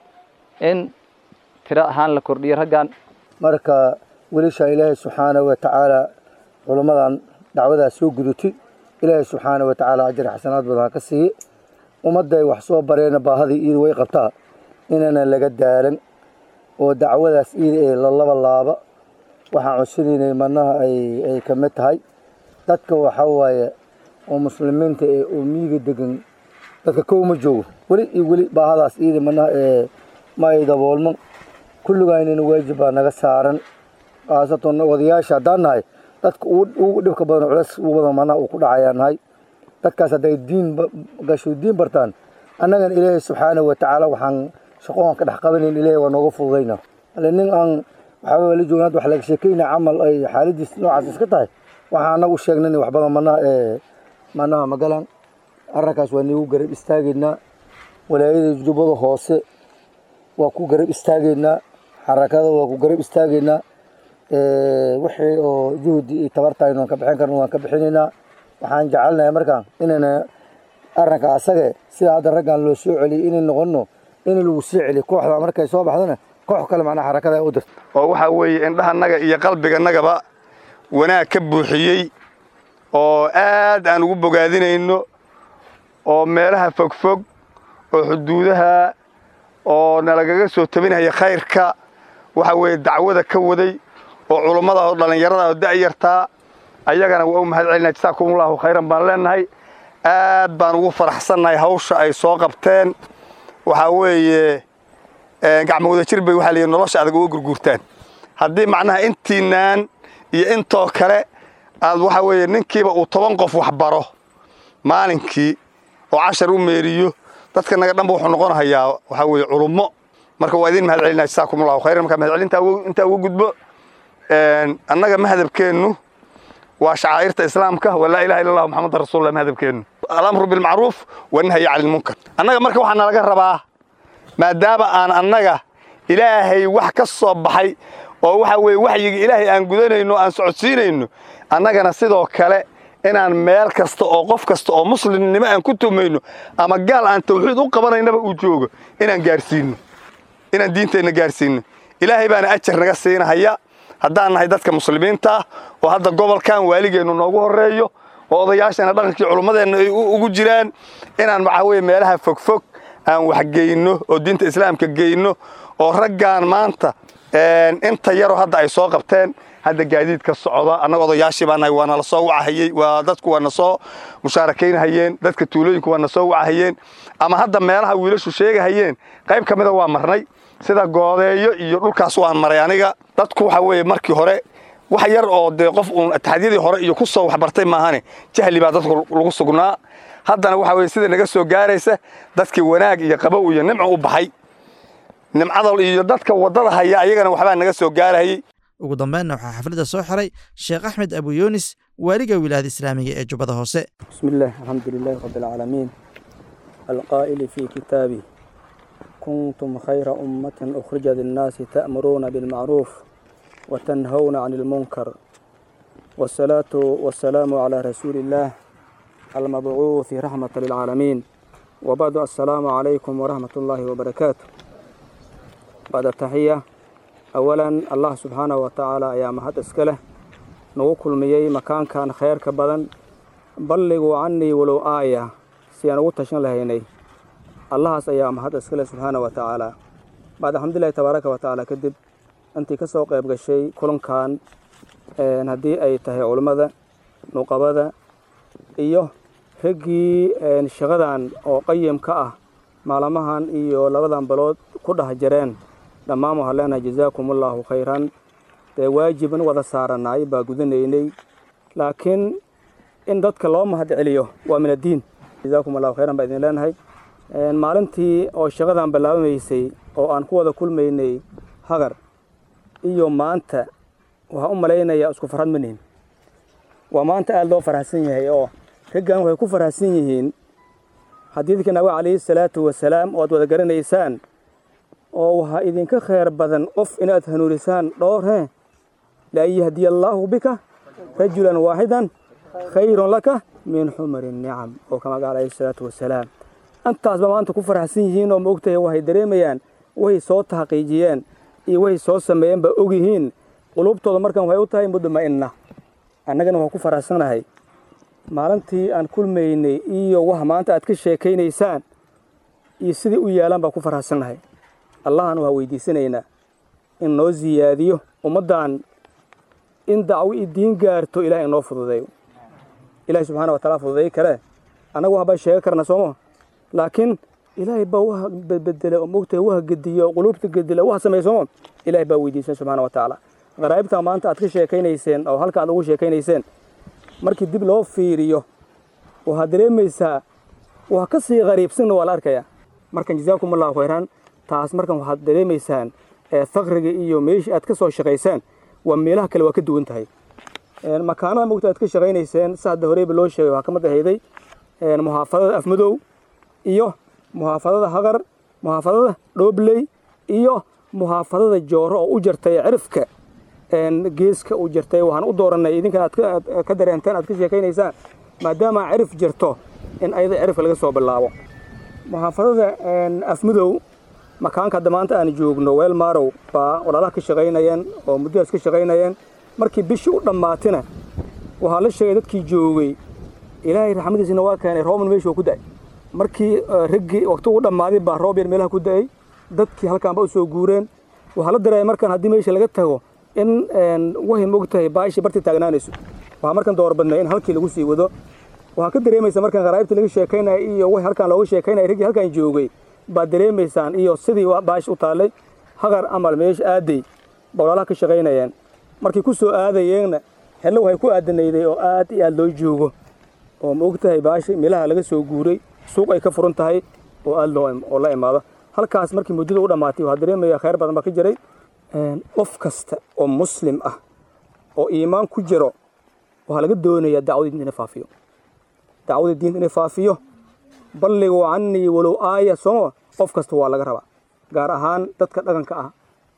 in tira ahaan la kordhiyo raggan marka wiilasha Ilaahay subhanahu wa ta'ala culamadan dacwada soo gudutay Ilaahay subhanahu wa ta'ala ajr xasanaad badan ka siiyay ummaday wax soo bareena baahadii iyadu way qabtaa inana laga daalan oo dacwadaas iyada la laaba waxaan codsanay manaha ay ka mid tahay dadka waxa waaye oo muslimiinta ee umiga degan dadka kooma joogo wali baahadaas iyada manaha ma ay daboolmo kulligayna waajib naga saaran aasatan wadayaasha danahay dadka ugu dhibka badan culays ugu badan manaha uu ku dhacayaanahay dadkaas haday diin bartaan annagan Ilaahay subhanahu wa ta'ala waxaan shaqoon ka dhax qabanin Ilaahay waa nooga fududayna nin aan waxa wali joognaad wax laga sheekeynaa amal ay xaaladiis noocaas iska tahay waxaan u sheegnay wax badan manaha magalan arrinkaas waa nigu garab istaageynaa walaayada Jubbada Hoose waa ku garab istaageynaa xarakada waa ku garab istaageynaa wixii oo juhdi iyo tabartayno ka bixin karno waan ka bixinaynaa waxaan jecelnahay markaan inana arrinka asaga sida hadda raggan loo soo celiyay inay noqono in lagu sii celiyo kooxda markay soo baxdana koox kale macnaha xarakada ay u dirto oo waxa weeye indhahanaga iyo qalbiganagaba wanaag ka buuxiyey oo aad aan ugu bogaadinayno oo meelaha fogfog oo xuduudaha oo nalagaga soo tabinaya khayrka waxa weeye dacwada ka waday oo culummada oo dhalinyarada oo da'yartaa ayagana waa u mahadcelinaa jasaakumullahu khayran baan leenahay aad baan ugu faraxsannahay hawsha ay soo qabteen waxa weeye gacmo wada jir bay waxa la yidhi nolosha adag uga gurguurtaan haddii macnaha intiinaan iyo intoo kale aad waxa weeye ninkiiba uu 10 qof wax baro maalinkii oo 10 u meeriyo dadka naga dhanba wuxuu noqonayaa waxa weeye culummo marka waa idin mahadcelinaa jasaakumullahu khayran marka mahadcelinta inta ugu gudbo annaga mahadabkeennu waa shacaa'irta islaamka walaa ilaaha illa allah muxammadur rasuulullah mahadabkeennu al-amru bil ma'ruuf wa nahyi 'anil munkar annaga marka waxaan laga rabaa maadaama aan annaga ilaahay wax ka soo baxay oo waxa weeye waxyiga ilaahay aan gudanayno aan socodsiinayno annagana sidoo kale inaan meel kasta oo qof kasta oo muslimnimo aan ku tumayno ama gaal aan tawxiid u qabanaynaba uu joogo inaan gaarsiino inaan diinteena gaarsiino ilaahay baana ajar naga siinahaya haddaan nahay dadka muslimiinta oo hadda gobolkan waaligeenu noogu horeeyo oo odayaashana dhaqankii culummadeena ay ugu jiraan inaan waxa weeye meelaha fogfog aan wax geyno oo diinta islaamka geyno oo raggaan maanta inta yaro hadda ay soo qabteen hadda gaadiidka socda annaga odayaashii baan nahay waana la soo wacahayey waa dadku waana soo mushaarakaynahayeen dadka tuulooyinku waana soo wacahayeen ama hadda meelaha wiilashu sheegahayeen qayb ka mida waa marnay sida goodeeyo iyo dhulkaas waan maray aniga dadku waxa weeye markii hore wax yar oo de qof uu taxdiidii hore iyo ku soo wax bartay maahane jahli baa dadku lagu sugnaa haddana waxa weeye sida naga soo gaaraysa dadkii wanaag iyo qabow iyo nimco u baxay nimcada iyo dadka wadada haya ayagana waxbaa naga soo gaarayay ugu dambeynna waxaa xafladda soo xiray sheekh axmed abu yunis waaliga wilaayada islaamiga ee jubbada hoose bismillaah alxamdulilaahi rabbil caalamiin alqaa'ili fii kitaabi kuntum khayra ummatin ukhrijat linnaasi ta'muruuna bilmacruuf watanhawna cani ilmunkar wasalaatu wasalaamu calaa rasuulillaah المبعوث رحمة للعالمين وبعد السلام عليكم ورحمة الله وبركاته بعد التحية أولا الله سبحانه وتعالى يا مهد اسكله نوكل ميي مكان كان خير كبدن بلغوا عني ولو آية سيانو تشن لهيني الله يا مهد اسكله سبحانه وتعالى بعد الحمد لله تبارك وتعالى كدب أنت كسوق يبقى الشيء كلن كان هدي أي تهي علماء نقابة iyo raggii shaqadan oo qayim ka ah maalmahan iyo labadan balood ku dhax jireen dhammaan waxaan leenahay jazaakumullahu khayran dee waajiban wada saaranay baa gudanaynay laakiin in dadka loo mahad celiyo waa min addiin jazaakumullahu khayran baa idin leenahay maalintii oo shaqadan bilaabmaysay oo aan ku wada kulmaynay hagar iyo maanta waxaan u malaynayaa isku farxad manihin waa maanta aad loo faraxsan yahay oo raggan waxay ku faraxsan yihiin xadiidka nabiga calayhi salaatu wasalaam oo aad wada garanaysaan oo waxaa idinka khayr badan qof inaad hanuunisaan dhowr laa yahdiya allaahu bika rajulan waaxidan khayrun laka min xumari nicam oo kama qaala calayhi salaatu wasalaam antaasba maanta ku faraxsan yihiin oo ma ogtahay waxay dareemayaan way soo taxqiijiyeen iyo way soo sameeyeen ba og yihiin qulubtooda markan waxay u tahay mudma'inna annagana waxaan ku faraxsanahay maalintii aan kulmaynay iyo wax maanta aad ka sheekaynaysaan iyo sidii u yaalaan baan ku faraxsanahay allahana waxaa weydiisanaynaa in noo siyaadiyo ummaddan in dacwo i diin gaarto ilaah inoo fududeeyo ilaahay subxaana wa taala fududeey kale annagu waxbaa sheegi karna sooma laakiin ilaahay baa waxa bedbedela oo moogtahay waxa gediyo quluubta gedela waxa sameeya sooma ilaahay baa weydiisan subxaana wa tacaala qaraa'ibta maanta aad ka sheekaynayseen oo halka aad ugu sheekaynayseen markii dib loo fiiriyo waxaad dareemaysaa wax ka sii qariibsanna waa la arkayaa markan jazaakumullahu khayran taas markan waxaad dareemaysaan faqriga iyo meeshii aad ka soo shaqaysaan waa meelaha kale waa ka duwan tahay makaanada moogta aad ka shaqaynayseen saada horeyba loo sheegay waxaa ka mid ahayday muxaafadada afmadow iyo muxaafadada hagar muxaafadada dhoobley iyo muxaafadada jooro oo u jartay cirifka geeska u jirtay waxaan u dooranay idinkan aad ka dareenteen aad ka sheekaynaysaan maadaama cirif jirto in ayada cirifka laga soo bilaabo muxaafadada afmadow makaanka hadda maanta aan joogno weel maarow baa walaalaha ka shaqaynayeen oo muddadaas ka shaqaynayeen markii bishii u dhammaatina waxaa la sheegay dadkii joogay ilaahay raxmadiisina waa keenay roobna meeshuu ku da'ay markii raggii waqti u dhammaaday baa roob yar meelaha ku da'ay dadkii halkaanba u soo guureen waxaa la dareemay markaan haddii meesha laga tago in wahay mogtahay baashii bartii taagnaanayso waxaa markan doorbadnay in halkii lagu sii wado waxaa ka dareemaysa markaan qaraa'ibtii laga sheekaynaya iyo way halkaan looga sheekaynaya raggii halkaan joogay baad dareemaysaan iyo sidii baash u taallay haqar amal meesha aaday baa walaalaha ka shaqaynayeen markii ku soo aadayeenna xillo waxay ku aadanayday oo aad iyo aad loo joogo oo ma ogtahay baashi meelaha laga soo guuray suuq ay ka furan tahay oo aad oo la imaado halkaas markii muddada u dhammaatay waxaa dareemaya khayr badan baa ka jiray qof kasta oo muslim ah oo iimaan ku jiro waxaa laga doonayaa dacwadii diinta inay faafiyo balliguu cannii walow aaya soo qof kasta waa laga rabaa gaar ahaan dadka dhaqanka ah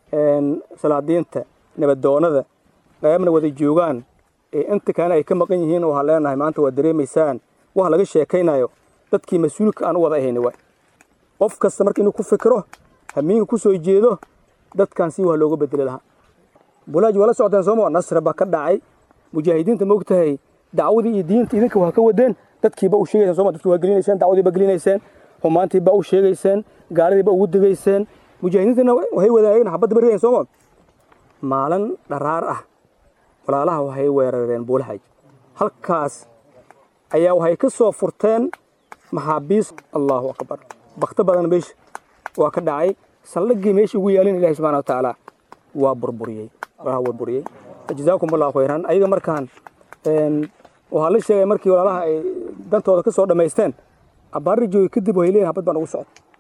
salaadiinta nabaddoonada qaybna wada joogaan ee inta kalena ay ka maqan yihiin waxaan leenahay maanta waa dareemaysaan waxa laga sheekaynayo dadkii mas-uulka aan u wada ahayni waay qof kasta marka inuu ku fikiro hamiinka ku soo jeedo dadkan si wax looga bedeli lahaa bulaaj waa la socoteen sooma nasra baa ka dhacay mujaahidiinta ma ogtahay dacwadii iyo diinta idinka waa ka wadeen dadkiiba u sheegayseen sooma dadkii waa gelinayseen dacwadiiba gelinayseen xumaantiiba u sheegayseen gaaladiiba ugu degayseen mujaahidiintana waxay wadeen ayagana xabadda baridayn sooma maalin dharaar ah walaalaha waxay weerareen buulaxaj halkaas ayaa waxay ka soo furteen maxaabiis allahu akbar bakti badan meesha waa ka dhacay saldhiggii meesha ugu yaalin ilaahi subxaana wa tacaala waa burburiyey jazaakum allahu khayran ayaga markaan waxaa la sheegay markii walaalaha ay dantooda ka soo dhammaysteen abbaari joogay kadib waxay leeyihin habad baa nagu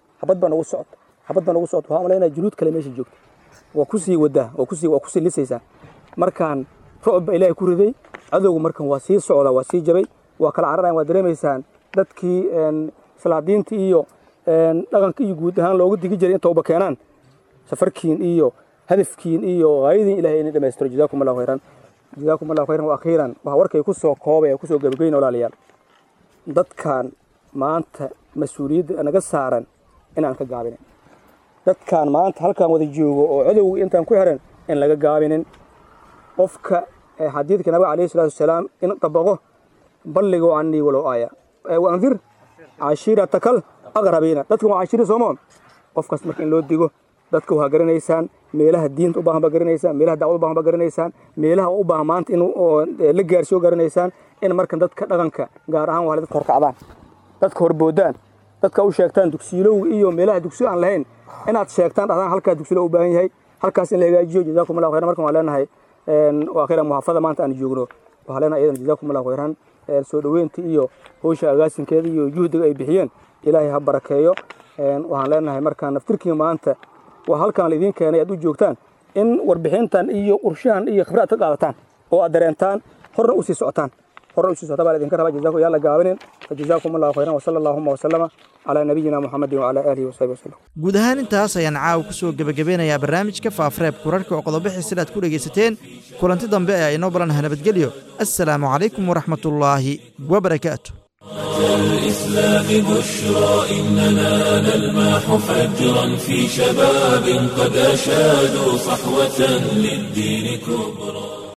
socod waxaa malaynaya junuud kale meesha joogta waa ku sii wadaa waa ku sii lisaysaa markaan rucub baa ilaahay ku riday cadowgu markan waa sii socdaa waa sii jabay waa kala cararayan waa dareemaysaan dadkii salaadiintii iyo dhaqanka iyo guud ahaan looga digi jiray in tooba keenaan safarkiin iyo hadafkiin iyo haayadiin ilaahay inay dhammaystiro jazaakum allahu khayran wa akhiiran waxa warkay ku soo koobay ku soo gabagayn walaalayaal dadkan maanta mas-uuliyadda naga saaran inaan ka gaabinin dadkan maanta halkaan wada joogo oo cadowga intaan ku xiran in laga gaabinin qofka xadiidka nabiga calayhi salaatu wasalaam in dabaqo balliguu cannii walow aaya waandir cashiiratakal aqrabiina dadka waa cashiiri sooma qofkaas marka in loo digo dadka waa garanaysaan meelaha diinta u baahan baa garanaysaan meelaha dacwada u baahan baa garanaysaan meelaha u baahan maanta in la gaarsiiyo garanaysaan in markan dadka dhaqanka gaar ahaan waa dadka horkacdaan dadka horboodaan dadka u sheegtaan dugsiilowga iyo meelaha dugsiyo aan lahayn inaad sheegtaan dhahdaan halkaa dugsiilo u baahan yahay halkaas in la hagaajiyo jazaakum allahu khayran markan waa leenahay waa khayran muxaafada maanta aan joogno waxaa leenahay iyadan jazaakum allahu khayran soo dhoweynta iyo howsha agaasinkeeda iyo juhdiga ay bixiyeen ilaahay ha barakeeyo waxaan leenahay markaan naftirkii maanta waa halkaan laidin keenay aad u joogtaan in warbixintan iyo qorshahan iyo khibraad ka qaadataan oo aad dareentaan horna u sii socotaan baa idinka rabaa jazaakum yaa la gaabinin jazaakum allahu khayran wa sala allahuma wasallama calaa nabiyina muxamedin wacalaa aalihi wasaxbi wasallam guud ahaan intaas ayaan caawa ku soo gebagabeynayaa barnaamijka faafareeb kurarhka oo qodobbixii sidaad ku dhegaysateen kulanti dambe ee inoo balanaha nabadgelyo assalaamu calaykum waraxmatullaahi wabarakaatu الإسلام بشرى إننا نلمح فجرا في شباب قد أشادوا صحوة للدين كبرى.